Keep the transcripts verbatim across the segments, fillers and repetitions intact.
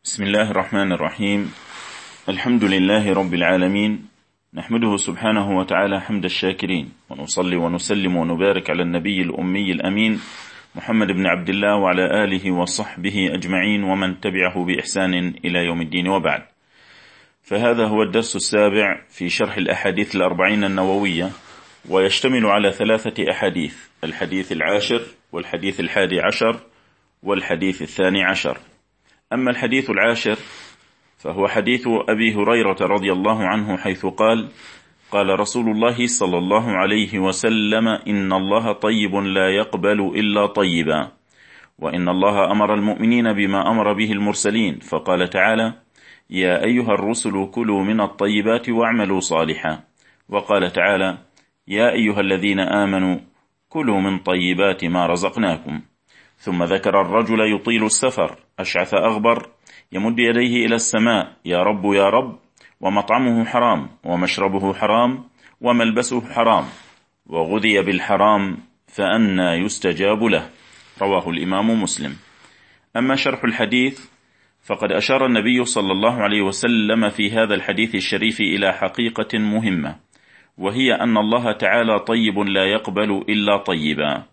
بسم الله الرحمن الرحيم. الحمد لله رب العالمين، نحمده سبحانه وتعالى حمد الشاكرين، ونصلي ونسلم ونبارك على النبي الأمي الأمين محمد بن عبد الله وعلى آله وصحبه أجمعين ومن تبعه بإحسان إلى يوم الدين، وبعد. فهذا هو الدرس السابع في شرح الأحاديث الأربعين النووية، ويشتمل على ثلاثة أحاديث: الحديث العاشر والحديث الحادي عشر والحديث الثاني عشر. أما الحديث العاشر فهو حديث أبي هريرة رضي الله عنه، حيث قال: قال رسول الله صلى الله عليه وسلم: إن الله طيب لا يقبل إلا طيبا، وإن الله أمر المؤمنين بما أمر به المرسلين، فقال تعالى: يا أيها الرسل كلوا من الطيبات واعملوا صالحا، وقال تعالى: يا أيها الذين آمنوا كلوا من طيبات ما رزقناكم. ثم ذكر الرجل يطيل السفر أشعث أغبر يمد يديه إلى السماء: يا رب يا رب، ومطعمه حرام ومشربه حرام وملبسه حرام وغذي بالحرام فأنى يستجاب له. رواه الإمام مسلم. أما شرح الحديث فقد أشار النبي صلى الله عليه وسلم في هذا الحديث الشريف إلى حقيقة مهمة، وهي أن الله تعالى طيب لا يقبل إلا طيبا.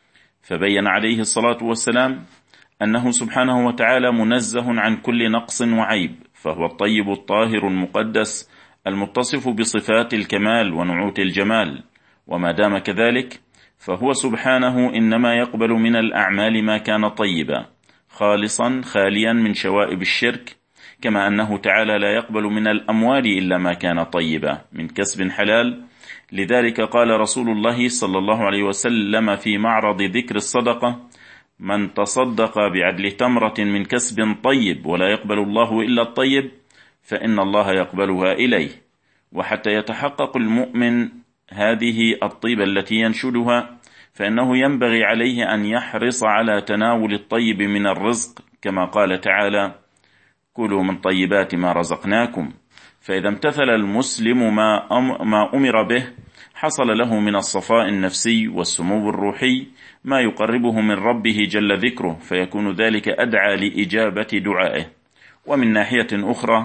فبين عليه الصلاة والسلام أنه سبحانه وتعالى منزه عن كل نقص وعيب، فهو الطيب الطاهر المقدس المتصف بصفات الكمال ونعوت الجمال، وما دام كذلك فهو سبحانه إنما يقبل من الأعمال ما كان طيبا خالصا خاليا من شوائب الشرك، كما أنه تعالى لا يقبل من الأموال إلا ما كان طيبا من كسب حلال. لذلك قال رسول الله صلى الله عليه وسلم في معرض ذكر الصدقة: من تصدق بعدل تمرة من كسب طيب ولا يقبل الله إلا الطيب فإن الله يقبلها إليه. وحتى يتحقق المؤمن هذه الطيبة التي ينشدها، فإنه ينبغي عليه أن يحرص على تناول الطيب من الرزق، كما قال تعالى: كلوا من طيبات ما رزقناكم. فإذا امتثل المسلم ما ما أمر به حصل له من الصفاء النفسي والسمو الروحي ما يقربه من ربه جل ذكره، فيكون ذلك أدعى لإجابة دعائه. ومن ناحية أخرى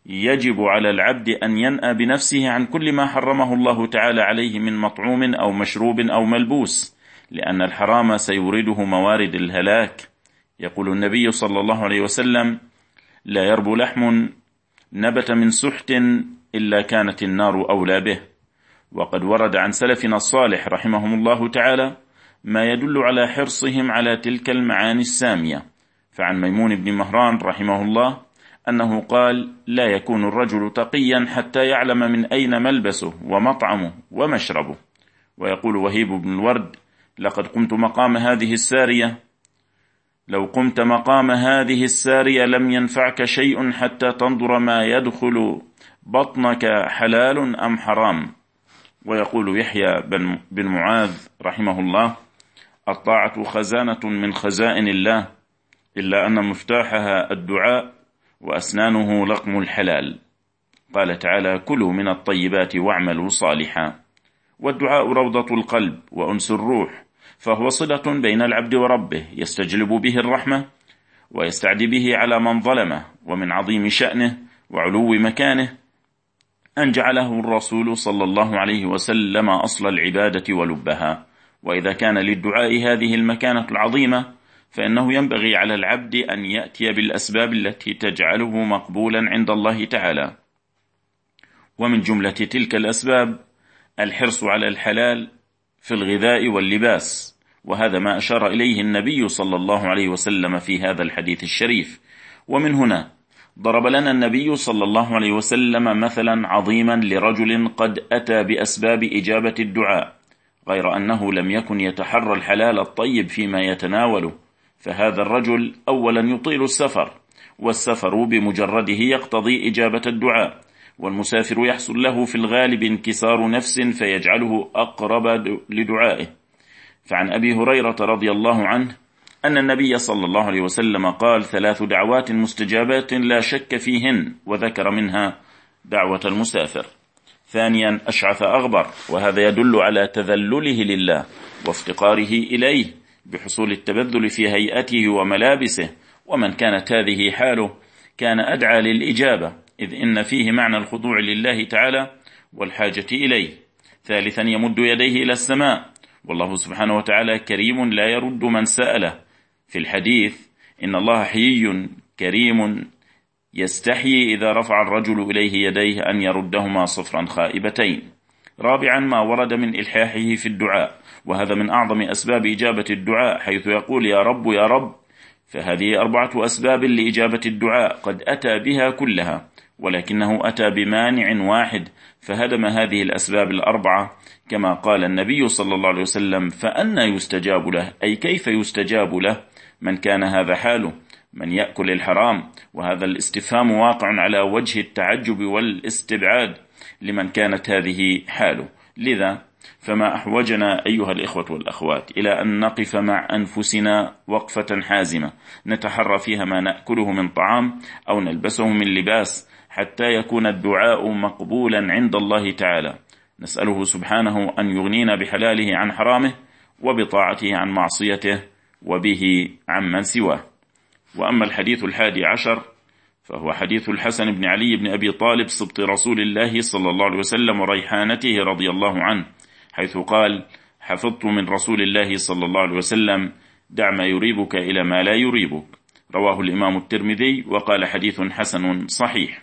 يجب على العبد أن ينأى بنفسه عن كل ما حرمه الله تعالى عليه من مطعوم أو مشروب أو ملبوس، لأن الحرام سيورده موارد الهلاك. يقول النبي صلى الله عليه وسلم: لا يربو لحم نبت من سحت إلا كانت النار أولى به. وقد ورد عن سلفنا الصالح رحمهم الله تعالى ما يدل على حرصهم على تلك المعاني السامية. فعن ميمون بن مهران رحمه الله أنه قال: لا يكون الرجل تقيا حتى يعلم من أين ملبسه ومطعمه ومشربه. ويقول وهيب بن الورد: لقد قمت مقام هذه السارية لو قمت مقام هذه السارية لم ينفعك شيء حتى تنظر ما يدخل بطنك حلال أم حرام. ويقول يحيى بن معاذ رحمه الله: الطاعة خزانة من خزائن الله، إلا أن مفتاحها الدعاء وأسنانه لقم الحلال. قال تعالى: كلوا من الطيبات واعملوا صالحا. والدعاء روضة القلب وأنس الروح، فهو صلة بين العبد وربه يستجلب به الرحمة ويستعدي به على من ظلمه. ومن عظيم شأنه وعلو مكانه أن جعله الرسول صلى الله عليه وسلم أصل العبادة ولبها. وإذا كان للدعاء هذه المكانة العظيمة فإنه ينبغي على العبد أن يأتي بالأسباب التي تجعله مقبولا عند الله تعالى. ومن جملة تلك الأسباب الحرص على الحلال في الغذاء واللباس، وهذا ما أشار إليه النبي صلى الله عليه وسلم في هذا الحديث الشريف. ومن هنا ضرب لنا النبي صلى الله عليه وسلم مثلا عظيما لرجل قد أتى بأسباب إجابة الدعاء، غير أنه لم يكن يتحرى الحلال الطيب فيما يتناوله. فهذا الرجل أولا يطيل السفر، والسفر بمجرده يقتضي إجابة الدعاء، والمسافر يحصل له في الغالب انكسار نفس فيجعله أقرب لدعائه. فعن أبي هريرة رضي الله عنه أن النبي صلى الله عليه وسلم قال: ثلاث دعوات مستجابات لا شك فيهن، وذكر منها دعوة المسافر. ثانيا أشعث أغبر، وهذا يدل على تذلله لله وافتقاره إليه بحصول التبذل في هيئته وملابسه. ومن كانت هذه حاله كان أدعى للإجابة، إذ إن فيه معنى الخضوع لله تعالى والحاجة إليه. ثالثا يمد يديه إلى السماء، والله سبحانه وتعالى كريم لا يرد من سأله. في الحديث إن الله حيي كريم يستحيي إذا رفع الرجل إليه يديه أن يردهما صفرا خائبتين. رابعا ما ورد من إلحاحه في الدعاء، وهذا من أعظم أسباب إجابة الدعاء، حيث يقول يا رب يا رب، فهذه أربعة أسباب لإجابة الدعاء قد أتى بها كلها، ولكنه أتى بمانع واحد فهدم هذه الأسباب الأربعة، كما قال النبي صلى الله عليه وسلم فأنى يستجاب له، أي كيف يستجاب له من كان هذا حاله، من يأكل الحرام. وهذا الاستفهام واقع على وجه التعجب والاستبعاد لمن كانت هذه حاله. لذا فما أحوجنا أيها الإخوة والأخوات إلى أن نقف مع أنفسنا وقفة حازمة نتحرى فيها ما نأكله من طعام أو نلبسه من لباس، حتى يكون الدعاء مقبولا عند الله تعالى. نسأله سبحانه أن يغنينا بحلاله عن حرامه، وبطاعته عن معصيته، وبه عمن سواه. وأما الحديث الحادي عشر فهو حديث الحسن بن علي بن أبي طالب سبط رسول الله صلى الله عليه وسلم وريحانته رضي الله عنه، حيث قال حفظت من رسول الله صلى الله عليه وسلم دع ما يريبك إلى ما لا يريبك. رواه الإمام الترمذي وقال حديث حسن صحيح.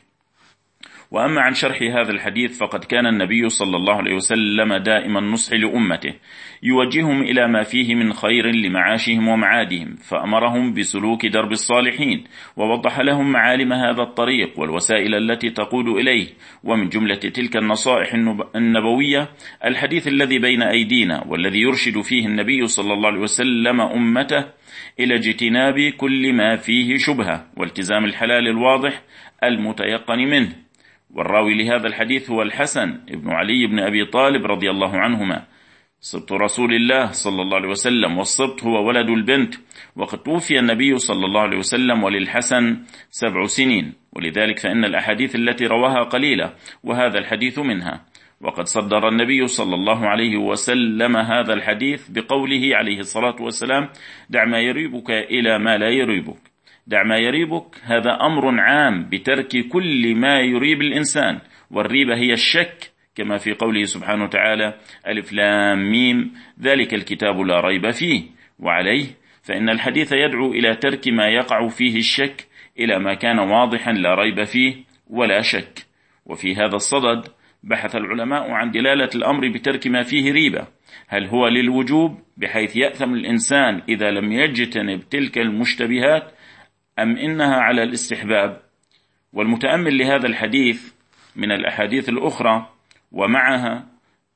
وأما عن شرح هذا الحديث فقد كان النبي صلى الله عليه وسلم دائما نصح لأمته، يوجههم إلى ما فيه من خير لمعاشهم ومعادهم، فأمرهم بسلوك درب الصالحين، ووضح لهم معالم هذا الطريق والوسائل التي تقود إليه. ومن جملة تلك النصائح النبوية الحديث الذي بين أيدينا، والذي يرشد فيه النبي صلى الله عليه وسلم أمته إلى اجتناب كل ما فيه شبهة، والتزام الحلال الواضح المتيقن منه. والراوي لهذا الحديث هو الحسن ابن علي بن أبي طالب رضي الله عنهما، سبط رسول الله صلى الله عليه وسلم، والسبط هو ولد البنت، وقد توفي النبي صلى الله عليه وسلم وللحسن سبع سنين، ولذلك فإن الأحاديث التي رواها قليلة، وهذا الحديث منها. وقد صدر النبي صلى الله عليه وسلم هذا الحديث بقوله عليه الصلاة والسلام دع ما يريبك إلى ما لا يريبك. دع ما يريبك هذا أمر عام بترك كل ما يريب الإنسان، والريبة هي الشك، كما في قوله سبحانه وتعالى ألف لام ميم ذلك الكتاب لا ريب فيه. وعليه فإن الحديث يدعو إلى ترك ما يقع فيه الشك إلى ما كان واضحا لا ريب فيه ولا شك. وفي هذا الصدد بحث العلماء عن دلالة الأمر بترك ما فيه ريبة، هل هو للوجوب بحيث يأثم الإنسان إذا لم يجتنب تلك المشتبهات، أم إنها على الاستحباب؟ والمتأمل لهذا الحديث من الأحاديث الأخرى ومعها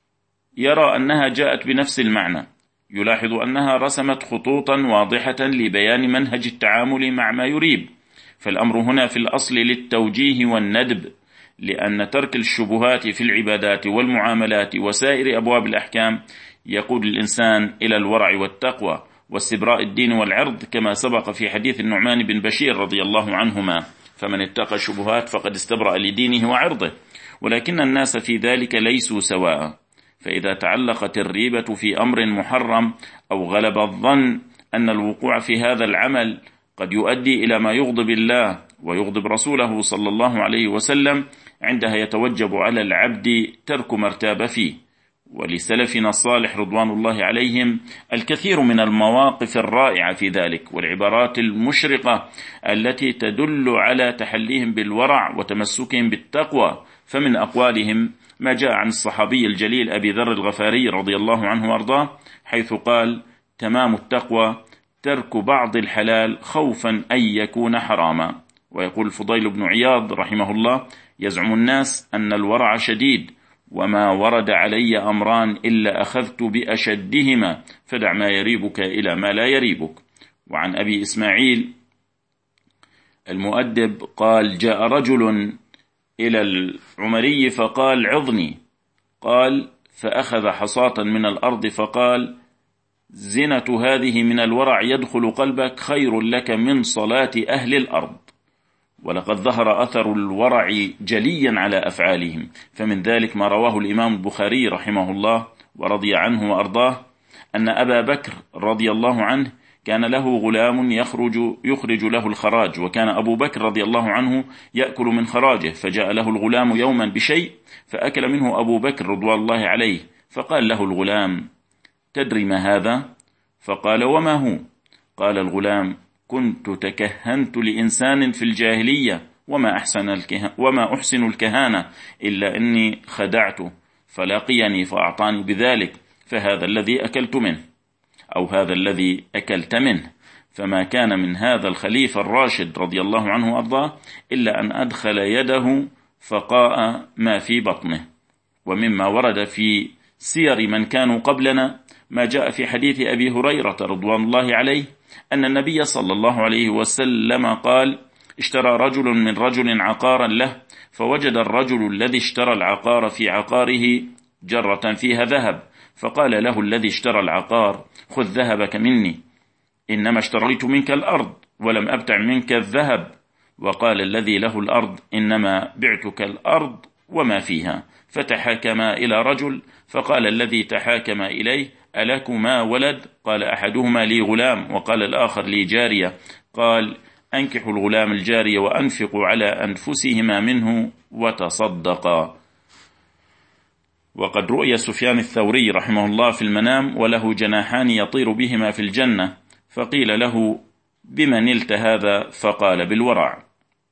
يرى أنها جاءت بنفس المعنى، يلاحظ أنها رسمت خطوطا واضحة لبيان منهج التعامل مع ما يريب. فالأمر هنا في الأصل للتوجيه والندب، لأن ترك الشبهات في العبادات والمعاملات وسائر أبواب الأحكام يقود الإنسان إلى الورع والتقوى واستبراء الدين والعرض، كما سبق في حديث النعمان بن بشير رضي الله عنهما فمن اتقى الشبهات فقد استبرأ لدينه وعرضه. ولكن الناس في ذلك ليسوا سواء، فإذا تعلقت الريبة في أمر محرم أو غلب الظن أن الوقوع في هذا العمل قد يؤدي إلى ما يغضب الله ويغضب رسوله صلى الله عليه وسلم، عندها يتوجب على العبد ترك ما ارتاب فيه. ولسلفنا الصالح رضوان الله عليهم الكثير من المواقف الرائعة في ذلك، والعبارات المشرقة التي تدل على تحليهم بالورع وتمسكهم بالتقوى. فمن أقوالهم ما جاء عن الصحابي الجليل أبي ذر الغفاري رضي الله عنه وارضاه، حيث قال تمام التقوى ترك بعض الحلال خوفا أن يكون حراما. ويقول الفضيل بن عياض رحمه الله يزعم الناس أن الورع شديد، وما ورد علي أمران إلا أخذت بأشدهما، فدع ما يريبك إلى ما لا يريبك. وعن أبي إسماعيل المؤدب قال جاء رجل إلى العمري فقال عظني، قال فأخذ حصاة من الأرض فقال زنة هذه من الورع يدخل قلبك خير لك من صلاة أهل الأرض. ولقد ظهر أثر الورع جليا على أفعالهم، فمن ذلك ما رواه الإمام البخاري رحمه الله ورضي عنه وأرضاه أن أبا بكر رضي الله عنه كان له غلام يخرج, يخرج له الخراج، وكان أبو بكر رضي الله عنه يأكل من خراجه، فجاء له الغلام يوما بشيء فأكل منه أبو بكر رضوان الله عليه، فقال له الغلام: تدري ما هذا؟ فقال: وما هو؟ قال الغلام: كنت تكهنت لإنسان في الجاهلية وما أحسن, الكه... وما أحسن الكهانة إلا أني خدعته فلاقيني فأعطاني بذلك، فهذا الذي أكلت منه، أو هذا الذي أكلت منه. فما كان من هذا الخليفة الراشد رضي الله عنه وأرضاه إلا أن أدخل يده فقاء ما في بطنه. ومما ورد في سير من كانوا قبلنا ما جاء في حديث أبي هريرة رضوان الله عليه أن النبي صلى الله عليه وسلم قال: اشترى رجل من رجل عقارا له، فوجد الرجل الذي اشترى العقار في عقاره جرة فيها ذهب، فقال له الذي اشترى العقار: خذ ذهبك مني، إنما اشتريت منك الأرض ولم أبتع منك الذهب. وقال الذي له الأرض: إنما بعتك الأرض وما فيها. فتحاكما إلى رجل، فقال الذي تحاكم إليه: ألكما ولد؟ قال: أحدهما لي غلام، وقال الآخر لي جارية. قال: أنكحوا الغلام الجارية وأنفقوا على أنفسهما منه وتصدقا. وقد رؤي سفيان الثوري رحمه الله في المنام وله جناحان يطير بهما في الجنة، فقيل له: بما نلت هذا؟ فقال: بالورع.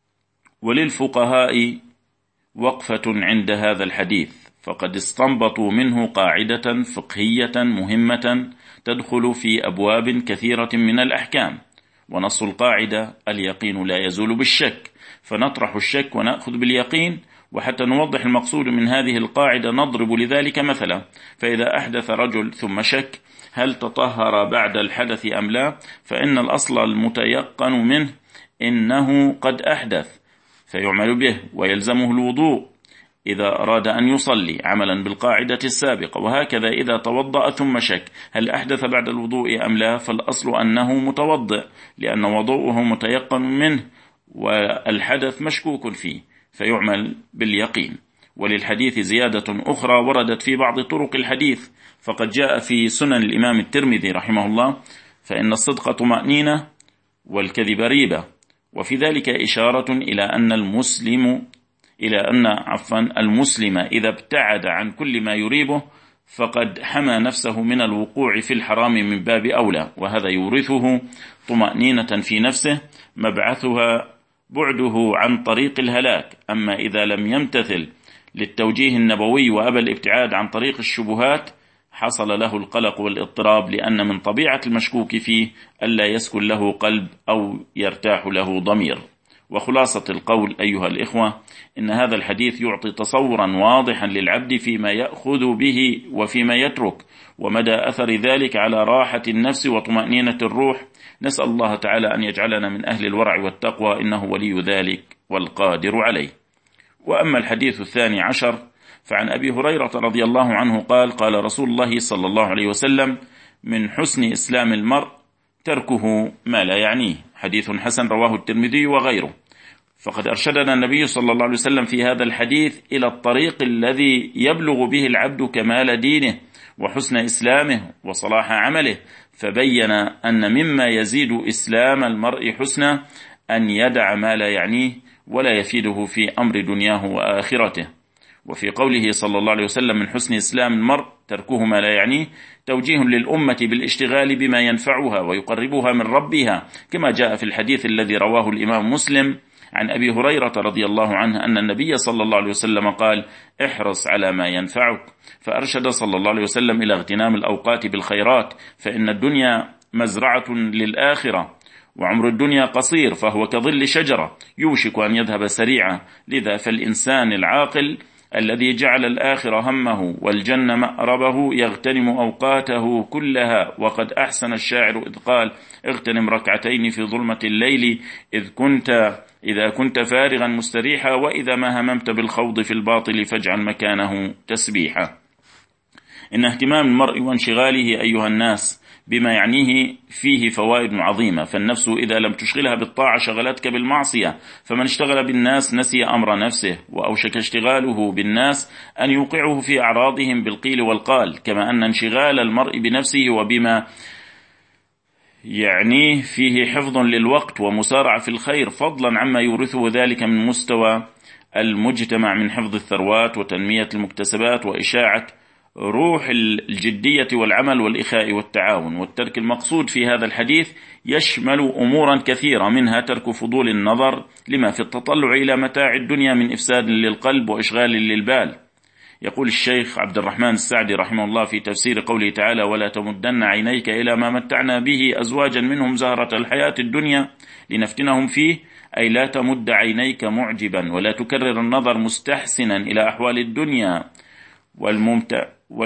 وللفقهاء وقفة عند هذا الحديث، فقد استنبطوا منه قاعدة فقهية مهمة تدخل في أبواب كثيرة من الأحكام، ونص القاعدة: اليقين لا يزول بالشك، فنطرح الشك ونأخذ باليقين. وحتى نوضح المقصود من هذه القاعدة نضرب لذلك مثلا: فإذا أحدث رجل ثم شك هل تطهر بعد الحدث أم لا، فإن الأصل المتيقن منه إنه قد أحدث، فيعمل به ويلزمه الوضوء إذا أراد أن يصلي عملا بالقاعدة السابقة. وهكذا إذا توضأ ثم شك هل أحدث بعد الوضوء أم لا، فالأصل أنه متوضئ، لأن وضوءه متيقن منه والحدث مشكوك فيه، فيعمل باليقين. وللحديث زيادة أخرى وردت في بعض طرق الحديث، فقد جاء في سنن الإمام الترمذي رحمه الله: فإن الصدق طمأنينة والكذب ريبة. وفي ذلك إشارة إلى أن المسلم إلى أن عفوا المسلم إذا ابتعد عن كل ما يريبه فقد حمى نفسه من الوقوع في الحرام من باب أولى، وهذا يورثه طمأنينة في نفسه مبعثها بعده عن طريق الهلاك. أما إذا لم يمتثل للتوجيه النبوي وأبى الابتعاد عن طريق الشبهات حصل له القلق والاضطراب، لأن من طبيعة المشكوك فيه ألا يسكن له قلب أو يرتاح له ضمير. وخلاصة القول أيها الإخوة، إن هذا الحديث يعطي تصورا واضحا للعبد فيما يأخذ به وفيما يترك، ومدى أثر ذلك على راحة النفس وطمأنينة الروح. نسأل الله تعالى أن يجعلنا من أهل الورع والتقوى، إنه ولي ذلك والقادر عليه. وأما الحديث الثاني عشر فعن أبي هريرة رضي الله عنه قال: قال رسول الله صلى الله عليه وسلم: من حسن إسلام المرء تركه ما لا يعنيه. حديث حسن رواه الترمذي وغيره. فقد أرشدنا النبي صلى الله عليه وسلم في هذا الحديث إلى الطريق الذي يبلغ به العبد كمال دينه وحسن إسلامه وصلاح عمله، فبين أن مما يزيد إسلام المرء حسنا أن يدع ما لا يعنيه ولا يفيده في أمر دنياه وآخرته. وفي قوله صلى الله عليه وسلم: من حسن إسلام المرء تركه ما لا يعنيه، توجيه للأمة بالاشتغال بما ينفعها ويقربها من ربها، كما جاء في الحديث الذي رواه الإمام مسلم عن أبي هريرة رضي الله عنه أن النبي صلى الله عليه وسلم قال: احرص على ما ينفعك. فأرشد صلى الله عليه وسلم إلى اغتنام الأوقات بالخيرات، فإن الدنيا مزرعة للآخرة، وعمر الدنيا قصير، فهو كظل شجرة يوشك أن يذهب سريعا. لذا فالإنسان العاقل الذي جعل الآخرة همه والجنة مأربه يغتنم أوقاته كلها. وقد أحسن الشاعر إذ قال: اغتنم ركعتين في ظلمة الليل إذ كنت إذا كنت فارغا مستريحا، وإذا ما هممت بالخوض في الباطل فاجعل مكانه تسبيحا. إن اهتمام المرء وانشغاله أيها الناس بما يعنيه فيه فوائد عظيمة، فالنفس إذا لم تشغلها بالطاعة شغلتك بالمعصية، فمن اشتغل بالناس نسي أمر نفسه، وأوشك اشتغاله بالناس أن يوقعه في أعراضهم بالقيل والقال، كما أن انشغال المرء بنفسه وبما يعني فيه حفظ للوقت ومسارعة في الخير، فضلا عما يورثه ذلك من مستوى المجتمع من حفظ الثروات وتنمية المكتسبات وإشاعة روح الجدية والعمل والإخاء والتعاون. والترك المقصود في هذا الحديث يشمل أمورا كثيرة، منها ترك فضول النظر لما في التطلع إلى متاع الدنيا من إفساد للقلب وإشغال للبال. يقول الشيخ عبد الرحمن السعدي رحمه الله في تفسير قوله تعالى: ولا تمدن عينيك إلى ما متعنا به أزواجا منهم زهرة الحياة الدنيا لنفتنهم فيه، أي لا تمد عينيك معجبا ولا تكرر النظر مستحسنا إلى أحوال الدنيا والممتع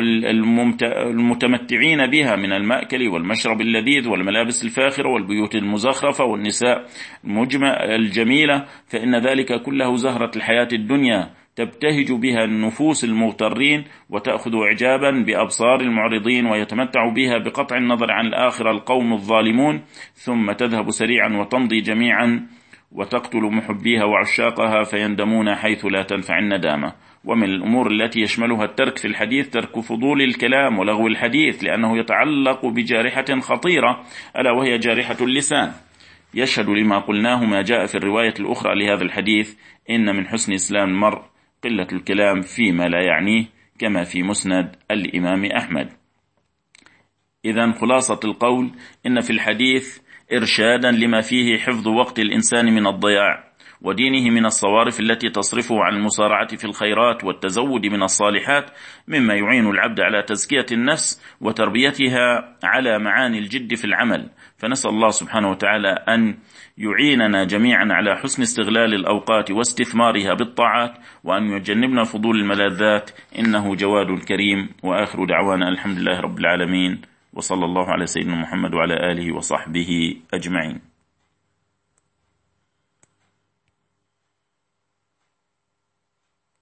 والمتمتعين بها من المأكل والمشرب اللذيذ والملابس الفاخرة والبيوت المزخرفة والنساء الجميلة، فإن ذلك كله زهرة الحياة الدنيا تبتهج بها النفوس المغترين وتأخذ إعجابا بأبصار المعرضين، ويتمتع بها بقطع النظر عن الآخرة القوم الظالمون، ثم تذهب سريعا وتمضي جميعا وتقتل محبيها وعشاقها فيندمون حيث لا تنفع الندامة. ومن الأمور التي يشملها الترك في الحديث ترك فضول الكلام ولغو الحديث، لأنه يتعلق بجارحة خطيرة ألا وهي جارحة اللسان. يشهد لما قلناه ما جاء في الرواية الأخرى لهذا الحديث: إن من حسن إسلام المرء قلة الكلام فيما لا يعنيه، كما في مسند الإمام أحمد. إذن خلاصة القول إن في الحديث إرشادا لما فيه حفظ وقت الإنسان من الضياع ودينه من الصوارف التي تصرفه عن المسارعة في الخيرات والتزود من الصالحات، مما يعين العبد على تزكية النفس وتربيتها على معاني الجد في العمل. فنسأل الله سبحانه وتعالى أن يعيننا جميعا على حسن استغلال الأوقات واستثمارها بالطاعات، وأن يجنبنا فضول الملاذات، إنه جواد كريم. وآخر دعوانا الحمد لله رب العالمين، وصلى الله على سيدنا محمد وعلى آله وصحبه أجمعين.